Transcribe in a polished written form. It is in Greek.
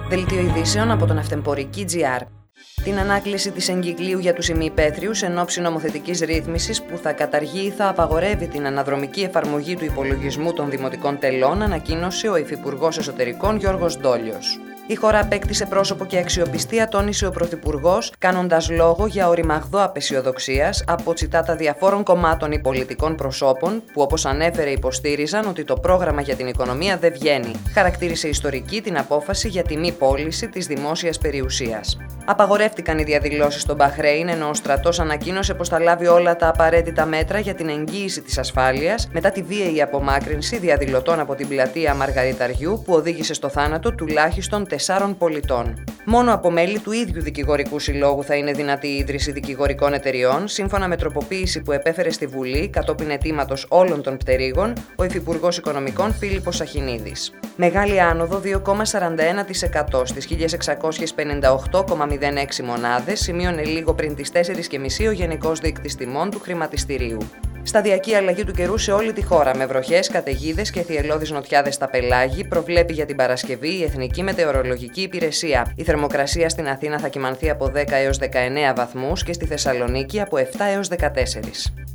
Δελτίο ειδήσεων από τον Αυτεμπορική.gr. Την ανάκληση της εγκυκλίου για τους ημιυπαίθριους εν ώψη νομοθετικής ρύθμισης που θα καταργεί ή θα απαγορεύει την αναδρομική εφαρμογή του υπολογισμού των δημοτικών τελών, ανακοίνωσε ο Υφυπουργός Εσωτερικών Γιώργος Ντόλιος. Η χώρα απέκτησε πρόσωπο και αξιοπιστία, τόνισε ο Πρωθυπουργός, κάνοντας λόγο για οριμαγδό απεσιοδοξίας από τσιτάτα διαφόρων κομμάτων ή πολιτικών προσώπων που, όπως ανέφερε, υποστήριζαν ότι το πρόγραμμα για την οικονομία δεν βγαίνει. Χαρακτήρισε ιστορική την απόφαση για τη μη πώληση της δημόσιας περιουσίας. Απαγορεύτηκαν οι διαδηλώσεις στο Μπαχρέιν, ενώ ο στρατός ανακοίνωσε πως θα λάβει όλα τα απαραίτητα μέτρα για την εγγύηση της ασφάλειας μετά τη βίαιη απομάκρυνση διαδηλωτών από την πλατεία Μαργαριταριού που οδήγησε στο θάνατο τουλάχιστον 4 πολιτών. Μόνο από μέλη του ίδιου δικηγορικού συλλόγου θα είναι δυνατή η ίδρυση δικηγορικών εταιριών, σύμφωνα με τροποποίηση που επέφερε στη Βουλή κατόπιν αιτήματος όλων των πτερίγων ο Υφυπουργός Οικονομικών Φίλιππος Σαχινίδης. Μεγάλη άνοδο 2,41% στις 1.658,06 μονάδες, σημείωνε λίγο πριν τις 4.30 ο Γενικός Δείκτης Τιμών του Χρηματιστηρίου. Σταδιακή αλλαγή του καιρού σε όλη τη χώρα, με βροχές, καταιγίδες και θυελλώδεις νοτιάδες στα πελάγη, προβλέπει για την Παρασκευή η Εθνική Μετεωρολογική Υπηρεσία. Η θερμοκρασία στην Αθήνα θα κυμανθεί από 10 έως 19 βαθμούς και στη Θεσσαλονίκη από 7 έως 14.